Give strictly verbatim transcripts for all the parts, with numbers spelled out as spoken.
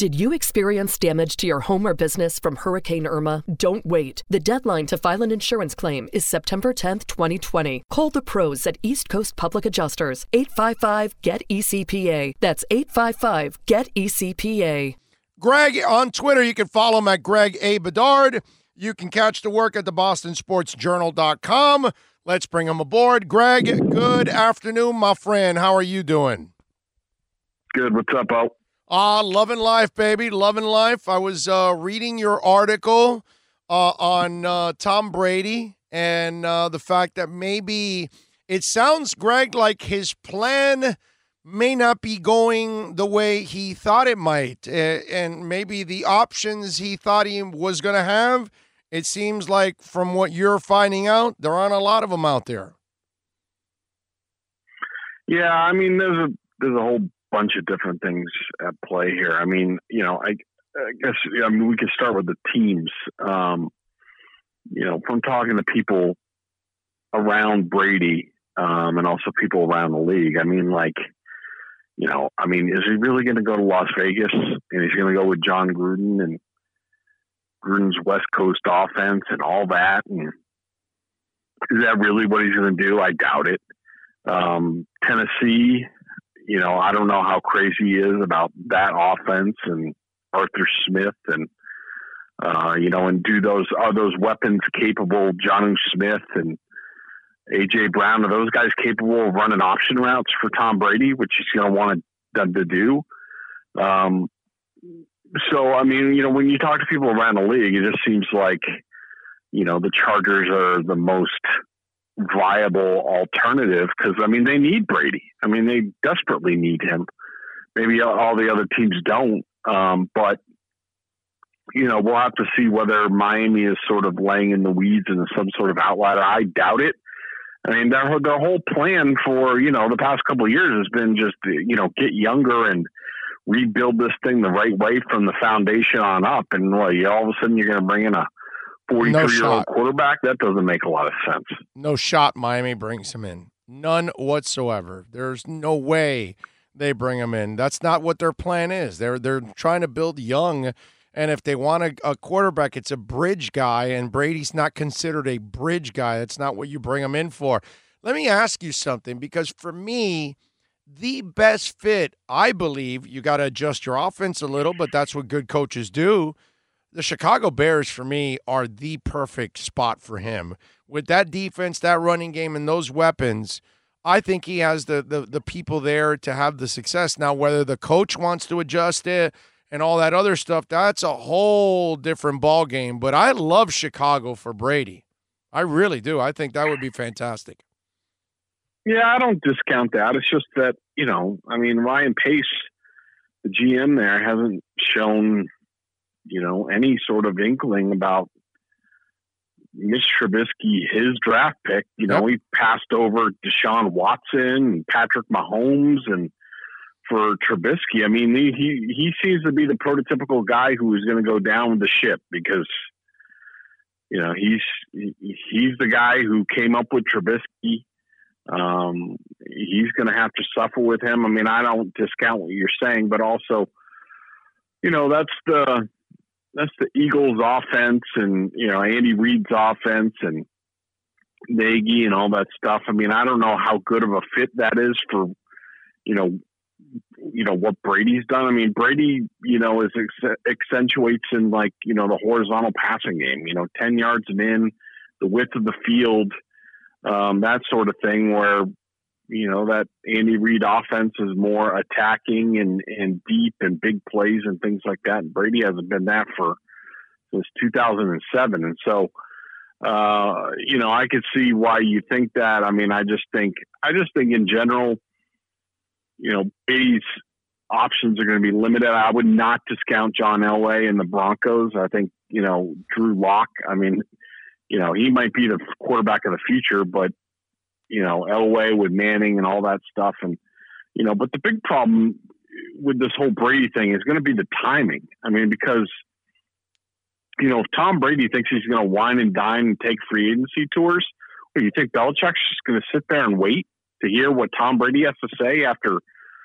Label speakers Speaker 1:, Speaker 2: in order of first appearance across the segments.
Speaker 1: Did you experience damage to your home or business from Hurricane Irma? Don't wait. The deadline to file an insurance claim is September tenth, twenty twenty. Call the pros at East Coast Public Adjusters. eight five five, G E T E C P A. That's eight five five, G E T E C P A.
Speaker 2: Greg, on Twitter, you can follow him at Greg A. Bedard. You can catch the work at the boston sports journal dot com. Let's bring him aboard. Greg, good afternoon, my friend. How are you doing?
Speaker 3: Good. What's up, Al?
Speaker 2: Ah, uh, loving life, baby. Loving life. I was uh, reading your article uh, on uh, Tom Brady and uh, the fact that maybe it sounds, Greg, like his plan may not be going the way he thought it might. Uh, and maybe the options he thought he was going to have, it seems like from what you're finding out, there aren't a lot of them out there.
Speaker 3: Yeah, I mean, there's a there's a whole bunch of different things at play here. I mean, you know, I, I guess I mean we could start with the teams. Um, you know, from talking to people around Brady um, and also people around the league. I mean, like, you know, I mean, is he really going to go to Las Vegas and he's going to go with John Gruden and Gruden's West Coast offense and all that? And is that really what he's going to do? I doubt it. Um, Tennessee. You know, I don't know how crazy he is about that offense and Arthur Smith and, uh, you know, and do those, are those weapons capable, Jonnu Smith and A J Brown, are those guys capable of running option routes for Tom Brady, which he's going to want them to do? Um, so, I mean, you know, when you talk to people around the league, it just seems like, you know, the Chargers are the most viable alternative because I mean they need Brady. I mean they desperately need him. Maybe all the other teams don't, um, but you know we'll have to see whether Miami is sort of laying in the weeds and some sort of outlier. I doubt it. I mean their their whole plan for you know the past couple of years has been just you know get younger and rebuild this thing the right way from the foundation on up. And well, you all of a sudden you're going to bring in a forty-three-year-old no quarterback? That doesn't make a lot of sense.
Speaker 2: No shot Miami brings him in. None whatsoever. There's no way they bring him in. That's not what their plan is. They're they're trying to build young, and if they want a, a quarterback, it's a bridge guy, and Brady's not considered a bridge guy. That's not what you bring him in for. Let me ask you something, because for me, the best fit, I believe, you got to adjust your offense a little, but that's what good coaches do. The Chicago Bears, for me, are the perfect spot for him. With that defense, that running game, and those weapons, I think he has the, the, the people there to have the success. Now, whether the coach wants to adjust it and all that other stuff, that's a whole different ballgame. But I love Chicago for Brady. I really do. I think that would be fantastic.
Speaker 3: Yeah, I don't discount that. It's just that, you know, I mean, Ryan Pace, the G M there, hasn't shown – you know, any sort of inkling about Mitch Trubisky, his draft pick. You know, yep. He passed over Deshaun Watson and Patrick Mahomes, and for Trubisky, I mean, he he, he seems to be the prototypical guy who is going to go down with the ship because, you know, he's he's the guy who came up with Trubisky. Um, he's going to have to suffer with him. I mean, I don't discount what you're saying, but also, you know, that's the That's the Eagles' offense and, you know, Andy Reid's offense and Nagy and all that stuff. I mean, I don't know how good of a fit that is for, you know, you know, what Brady's done. I mean, Brady, you know, is ex- accentuates in like, you know, the horizontal passing game, you know, ten yards and in, the width of the field, um, that sort of thing where, you know, that Andy Reid offense is more attacking and, and deep and big plays and things like that. And Brady hasn't been that for since two thousand seven. And so, uh, you know, I could see why you think that. I mean, I just think, I just think in general, you know, Brady's options are going to be limited. I would not discount John Elway and the Broncos. I think, you know, Drew Lock, I mean, you know, he might be the quarterback of the future, but you know, Elway with Manning and all that stuff. And, you know, but the big problem with this whole Brady thing is going to be the timing. I mean, because, you know, if Tom Brady thinks he's going to wine and dine and take free agency tours, well, you think Belichick's just going to sit there and wait to hear what Tom Brady has to say after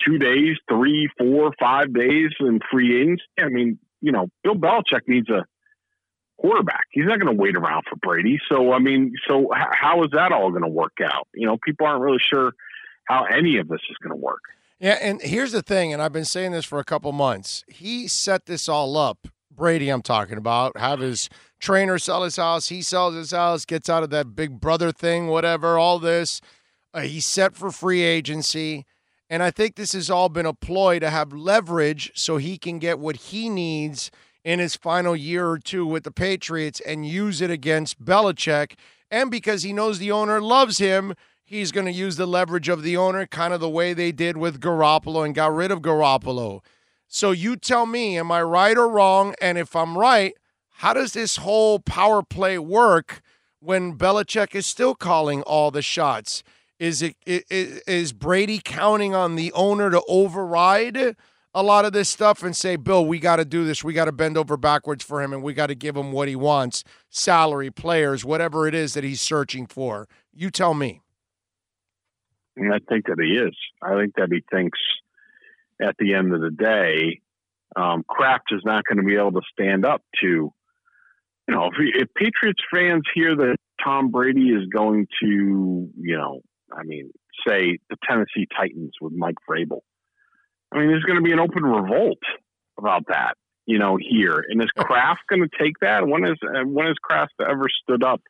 Speaker 3: two days, three, four, five days in free agency. I mean, you know, Bill Belichick needs a quarterback. He's not going to wait around for Brady. So, I mean, so h- how is that all going to work out? You know, people aren't really sure how any of this is going to work.
Speaker 2: Yeah, and here's the thing, and I've been saying this for a couple months. He set this all up. Brady, I'm talking about, have his trainer sell his house. He sells his house, gets out of that big brother thing, whatever, all this. Uh, he's set for free agency. And I think this has all been a ploy to have leverage so he can get what he needs in his final year or two with the Patriots and use it against Belichick. And because he knows the owner loves him, he's going to use the leverage of the owner, kind of the way they did with Garoppolo and got rid of Garoppolo. So you tell me, am I right or wrong? And if I'm right, how does this whole power play work when Belichick is still calling all the shots? Is it is Brady counting on the owner to override a lot of this stuff and say, Bill, we got to do this. We got to bend over backwards for him, and we got to give him what he wants, salary, players, whatever it is that he's searching for. You tell me.
Speaker 3: And I think that he is. I think that he thinks at the end of the day, um, Kraft is not going to be able to stand up to, you know, if, if Patriots fans hear that Tom Brady is going to, you know, I mean, say the Tennessee Titans with Mike Vrabel. I mean, there's going to be an open revolt about that, you know, here. And is Kraft going to take that? When is when has Kraft ever stood up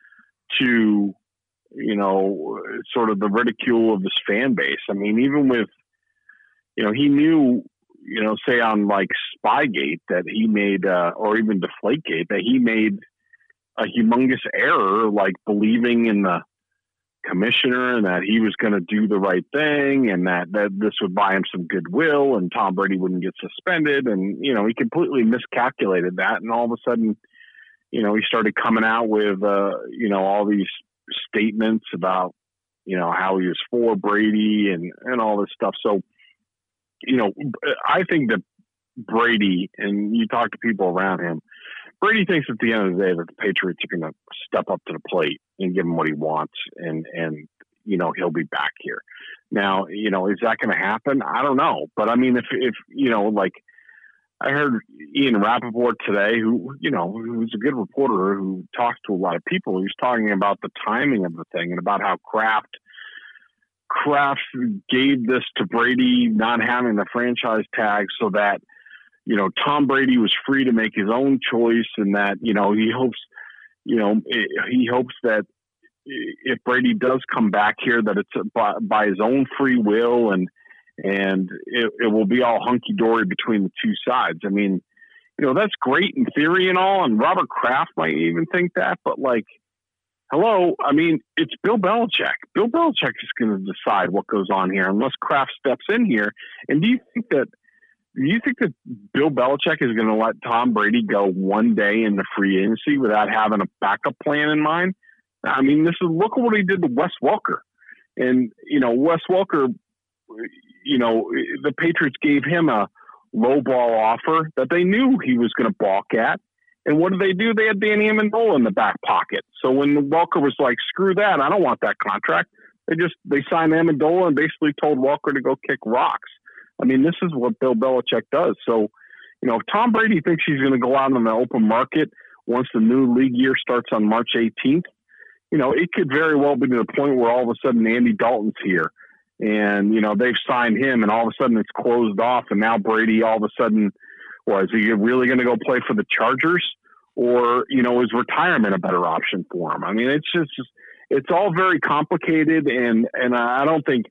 Speaker 3: to, you know, sort of the ridicule of this fan base? I mean, even with, you know, he knew, you know, say on like Spygate that he made, uh, or even Deflategate, that he made a humongous error, like believing in the commissioner and that he was going to do the right thing and that, that this would buy him some goodwill and Tom Brady wouldn't get suspended. And, you know, he completely miscalculated that. And all of a sudden, you know, he started coming out with, uh, you know, all these statements about, you know, how he was for Brady and, and all this stuff. So, you know, I think that Brady, and you talk to people around him, Brady thinks at the end of the day that the Patriots are going to step up to the plate and give him what he wants, and, and you know, he'll be back here. Now, you know, is that going to happen? I don't know. But, I mean, if, if you know, like I heard Ian Rappaport today, who, you know, who's a good reporter who talks to a lot of people, he was talking about the timing of the thing and about how Kraft, Kraft gave this to Brady not having the franchise tag so that, you know, Tom Brady was free to make his own choice, and that, you know, he hopes, you know, he hopes that if Brady does come back here, that it's by, by his own free will, and and it, it will be all hunky dory between the two sides. I mean, you know, that's great in theory and all, and Robert Kraft might even think that, but like, hello, I mean, it's Bill Belichick. Bill Belichick is going to decide what goes on here unless Kraft steps in here. And do you think that? Do you think that Bill Belichick is going to let Tom Brady go one day in the free agency without having a backup plan in mind? I mean, this is look at what he did to Wes Welker, and you know, Wes Welker, you know, the Patriots gave him a low ball offer that they knew he was going to balk at, and what did they do? They had Danny Amendola in the back pocket. So when Welker was like, "Screw that, I don't want that contract," they just they signed Amendola and basically told Welker to go kick rocks. I mean, this is what Bill Belichick does. So, you know, if Tom Brady thinks he's going to go out on the open market once the new league year starts on March eighteenth, you know, it could very well be to the point where all of a sudden Andy Dalton's here and, you know, they've signed him and all of a sudden it's closed off. And now Brady all of a sudden, well, is he really going to go play for the Chargers, or, you know, is retirement a better option for him? I mean, it's just, it's all very complicated. And, and I don't think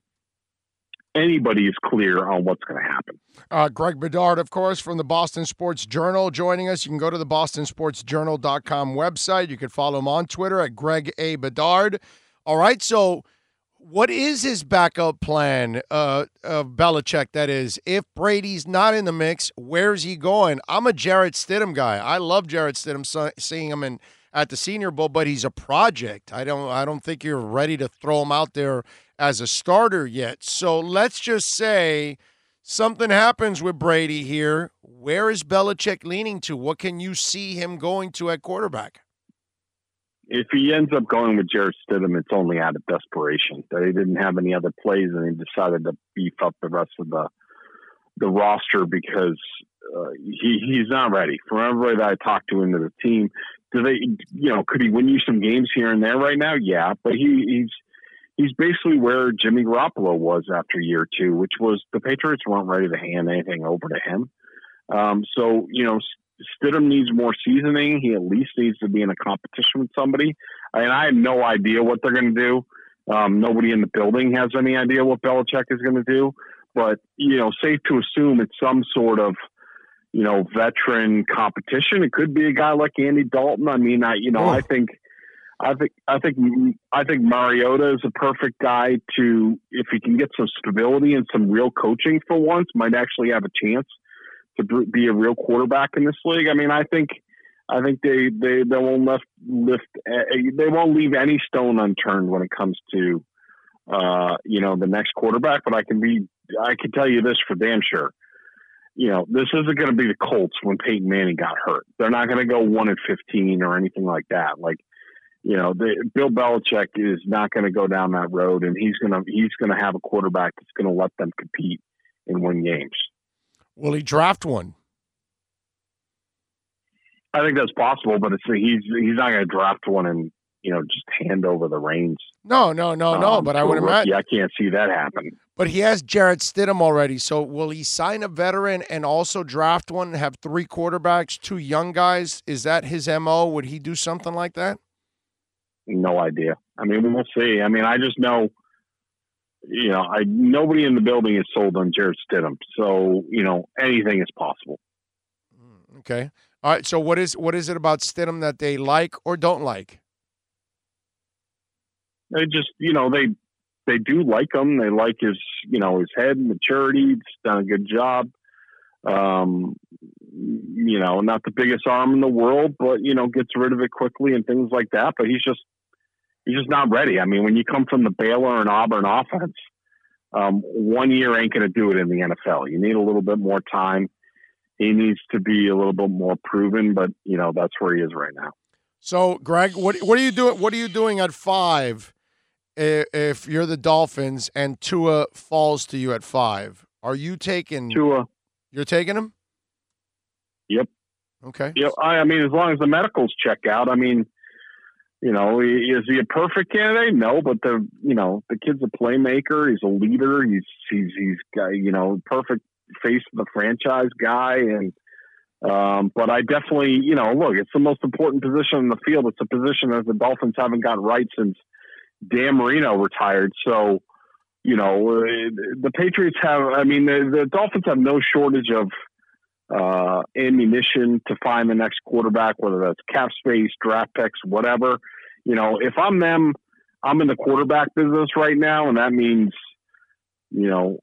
Speaker 3: anybody is clear on what's going to happen.
Speaker 2: Uh, Greg Bedard, of course, from the Boston Sports Journal, joining us. You can go to the boston sports journal dot com website. You can follow him on Twitter at Greg A. Bedard. All right, so what is his backup plan uh, of Belichick, that is? If Brady's not in the mix, where's he going? I'm a Jarrett Stidham guy. I love Jarrett Stidham, seeing him in at the Senior Bowl, but he's a project. I don't I don't think you're ready to throw him out there as a starter yet. So let's just say something happens with Brady here. Where is Belichick leaning to? What can you see him going to at quarterback?
Speaker 3: if he ends up going with Jarrett Stidham, it's only out of desperation. They didn't have any other plays, and they decided to beef up the rest of the the roster because uh, he he's not ready. From everybody that I talked to into the team, do they, you know, could he win you some games here and there right now? Yeah, but he, he's he's basically where Jimmy Garoppolo was after year two, which was the Patriots weren't ready to hand anything over to him. Um, so you know, Stidham needs more seasoning. He at least needs to be in a competition with somebody. And I have no idea what they're going to do. Um, nobody in the building has any idea what Belichick is going to do. But, you know, safe to assume it's some sort of, you know, veteran competition. It could be a guy like Andy Dalton. I mean, I, you know, oh. I think, I think, I think, I think Mariota is a perfect guy to, if he can get some stability and some real coaching for once, might actually have a chance to be a real quarterback in this league. I mean, I think, I think they, they, they won't lift, lift, they won't leave any stone unturned when it comes to, uh, you know, the next quarterback, but I can be, I can tell you this for damn sure. You know, this isn't going to be the Colts when Peyton Manning got hurt. They're not going to go one and fifteen or anything like that. Like, you know, the, Bill Belichick is not going to go down that road, and he's going to he's going to have a quarterback that's going to let them compete and win games.
Speaker 2: Will he draft one?
Speaker 3: I think that's possible, but it's he's he's not going to draft one and, you know, just hand over the reins.
Speaker 2: No, no, no, no. Um, but I would imagine.
Speaker 3: Yeah, I can't see that happen.
Speaker 2: But he has Jarrett Stidham already. So will he sign a veteran and also draft one and have three quarterbacks, two young guys? Is that his M O? Would he do something like that?
Speaker 3: No idea. I mean, we'll see. I mean, I just know, you know, I nobody in the building is sold on Jarrett Stidham. So, you know, anything is possible.
Speaker 2: Okay. All right. So what is what is it about Stidham that they like or don't like?
Speaker 3: They just, you know, they they do like him. They like his, you know, his head, maturity. He's done a good job. Um, you know, not the biggest arm in the world, but, you know, gets rid of it quickly and things like that. But he's just he's just not ready. I mean, when you come from the Baylor and Auburn offense, um, one year ain't going to do it in the N F L. You need a little bit more time. He needs to be a little bit more proven, but, you know, that's where he is right now.
Speaker 2: So, Greg, what what are you doing? What are you doing at five if you're the Dolphins and Tua falls to you at five? Are you taking
Speaker 3: Tua?
Speaker 2: You're taking him?
Speaker 3: Yep.
Speaker 2: Okay.
Speaker 3: Yep. I, I mean, as long as the medicals check out. I mean, you know, is he a perfect candidate? No, but the you know the kid's a playmaker. He's a leader. He's he's he's got, you know, perfect face of the franchise guy and. Um, but I definitely, you know, look, it's the most important position in the field. It's a position that the Dolphins haven't got right since Dan Marino retired. So, you know, the Patriots have, I mean, the, the Dolphins have no shortage of uh, ammunition to find the next quarterback, whether that's cap space, draft picks, whatever. You know, if I'm them, I'm in the quarterback business right now, and that means, you know,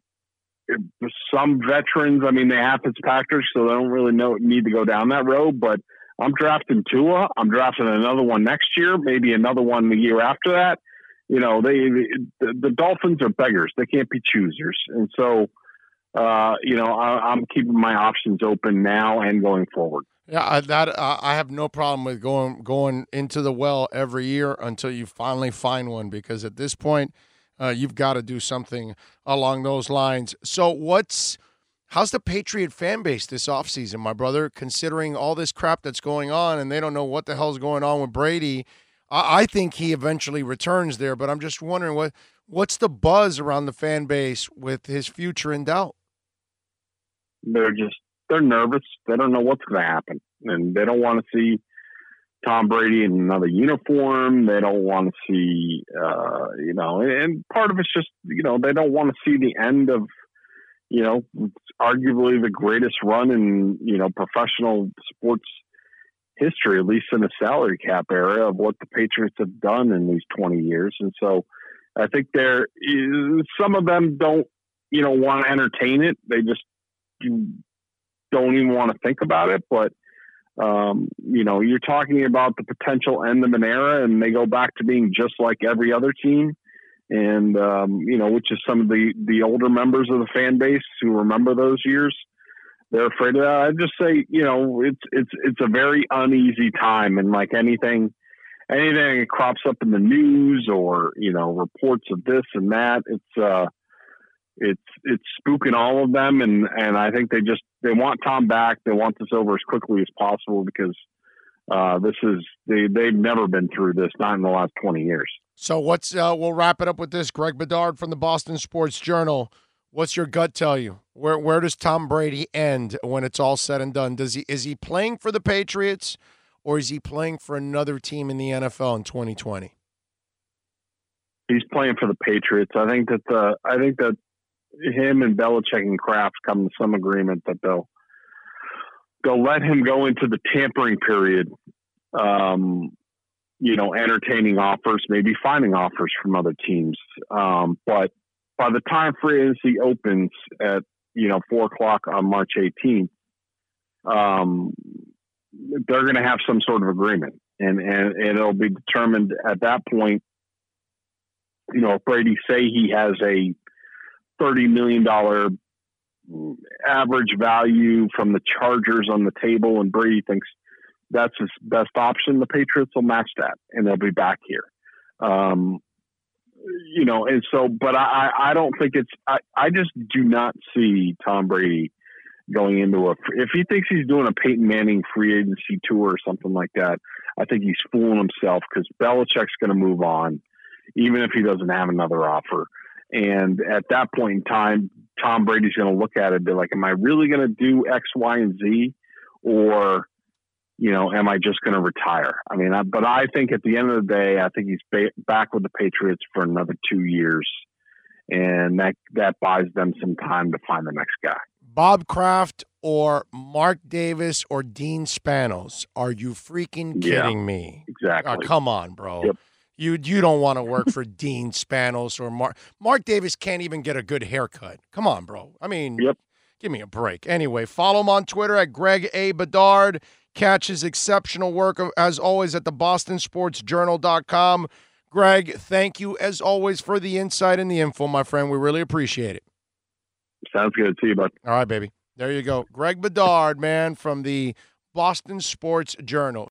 Speaker 3: some veterans, I mean, they have Fitzpatrick, so they don't really know need to go down that road. But I'm drafting Tua. I'm drafting another one next year, maybe another one the year after that. You know, they the, the Dolphins are beggars; they can't be choosers. And so, uh, you know, I, I'm keeping my options open now and going forward.
Speaker 2: Yeah, I, that uh, I have no problem with going going into the well every year until you finally find one, because at this point. Uh, you've got to do something along those lines. So what's how's the Patriot fan base this offseason, my brother, considering all this crap that's going on and they don't know what the hell's going on with Brady? I, I think he eventually returns there, but I'm just wondering what what's the buzz around the fan base with his future in doubt?
Speaker 3: They're just they're nervous. They don't know what's going to happen, and they don't want to see Tom Brady in another uniform. They don't want to see, uh, you know, and part of it's just, you know, they don't want to see the end of, you know, arguably the greatest run in, you know, professional sports history, at least in the salary cap era, of what the Patriots have done in these twenty years. And so I think they're, some of them don't, you know, want to entertain it. They just don't even want to think about it. But, Um, you know, you're talking about the potential end of an era, and they go back to being just like every other team. And, um, you know, which is some of the, the older members of the fan base who remember those years. They're afraid of that. I just say, you know, it's, it's, it's a very uneasy time. And like anything, anything that crops up in the news or, you know, reports of this and that, it's, uh, it's, it's spooking all of them. And, and I think they just, they want Tom back. They want this over as quickly as possible because, uh, this is, they, they've never been through this, not in the last twenty years.
Speaker 2: So what's, uh, we'll wrap it up with this. Greg Bedard from the Boston Sports Journal. What's your gut tell you? Where where does Tom Brady end when it's all said and done? Does he is he playing for the Patriots or is he playing for another team in the N F L in twenty twenty?
Speaker 3: He's playing for the Patriots. I think that the I think that him and Belichick and Kraft come to some agreement that they'll they'll let him go into the tampering period. Um, you know, entertaining offers, maybe finding offers from other teams. Um, but by the time free agency opens at, you know, four o'clock on March eighteenth, um, they're going to have some sort of agreement. And, and, and it'll be determined at that point, you know, if Brady say he has a thirty million dollars average value from the Chargers on the table and Brady thinks that's his best option, the Patriots will match that and they'll be back here. Um, You know, and so, but I, I don't think it's, I, I just do not see Tom Brady going into a, if he thinks he's doing a Peyton Manning free agency tour or something like that, I think he's fooling himself because Belichick's going to move on, even if he doesn't have another offer. And at that point in time, Tom Brady's going to look at it and be like, am I really going to do X, Y, and Z? Or, you know, am I just going to retire? I mean, I, but I think at the end of the day, I think he's ba- back with the Patriots for another two years, and that that buys them some time to find the next guy.
Speaker 2: Bob Kraft or Mark Davis or Dean Spanos? Are you freaking kidding
Speaker 3: yeah,
Speaker 2: me?
Speaker 3: Exactly.
Speaker 2: Oh, come on, bro.
Speaker 3: Yep.
Speaker 2: You you don't want to work for Dean Spanos or Mark. Mark Davis can't even get a good haircut. Come on, bro. I mean,
Speaker 3: yep.
Speaker 2: Give me a break. Anyway, follow him on Twitter at Greg A. Bedard. Catch his exceptional work, as always, at the boston sports journal dot com. Greg, thank you, as always, for the insight and the info, my friend. We really appreciate it.
Speaker 3: Sounds good. See you, bud.
Speaker 2: All right, baby. There you go. Greg Bedard, man, from the Boston Sports Journal.